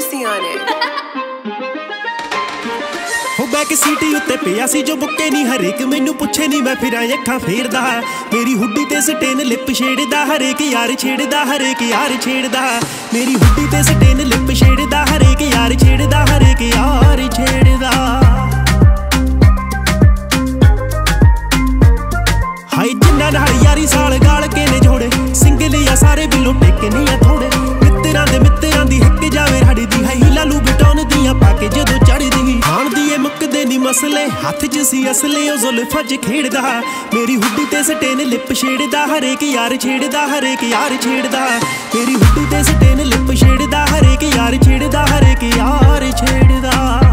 Missy on it. हो back seat उत्ते पिया सी जो बुक्के नी हरेक मैनू पुछे नी मैं फिरां अखां फेरदा मेरी हुड्डी ते स्टेन लिप छेड़दा हरेक यार छेड़दा हरेक यार छेड़दा मेरी हुड्डी ते स्टेन लिप छेड़दा हरेक यार छेड़दा हरेक यार छेड़दा हाय जिन्ना नाल यारी साल गाल के ने जोड़े सिंगल या सारे बिलो टेके नहीं थोड़े मित्तरां दी हिक जावे रड़ दी है हीला लू बटौन दियां पाके जदों चढ़दी खाण दी ए मुक्कदे नी मसले हथ च सी असले ओ जुल्फां च खेड़दा मेरी हुड्डी ते स्टेन लिप छेड़दा हरेक यार छेड़दा हरेक यार छेड़दा मेरी हुड्डी ते स्टेन लिप छेड़दा हरेक यार छेड़दा हरेक यार छेड़दा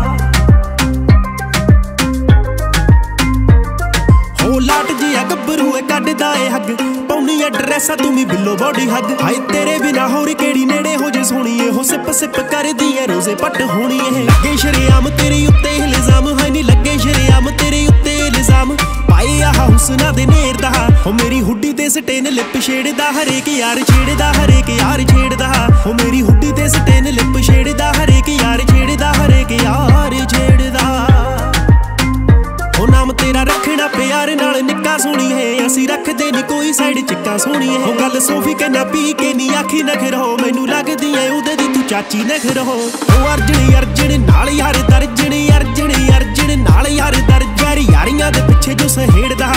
हो लाट जी गब्बरू कड्डदा ए हग पौनी ड्रेसा तू भी बिलो बॉडी हग हाय तेरे बिना होर केड़ी नेड़े हो जे सोहणीए हो सिप सिप करदी ऐ रोजे पट होनी ऐ लगे शरेआम तेरे उत्ते इल्जाम है नी लगे शरेआम तेरे उत्ते इल्जाम पाए आह हुस्ना दे नेरदा हो मेरी हुड्डी ते स्टेन लिप छेड़दा हरेक यार छेड़दा हरेक यार छेड़दा हो मेरी हुड्डी ते स्टेन लिप छेड़दा हरेक यार छेड़दा हरेक यार छेड़दा हो नाम तेरा रखना प्यार नाल निक्का सोहणी है असी रखदे नी कोई साइड चिक्का सोहणी है गल सोफी कहना पी के नी आखी नखर हो मैनू लगदी ऐ उदे दी तू चाची नखर हो अर्जन अर्जन नाल यार दर्जन अर्जन अर्जन नाल यार दर्जन यारियां दे पिछे जो सहेड़दा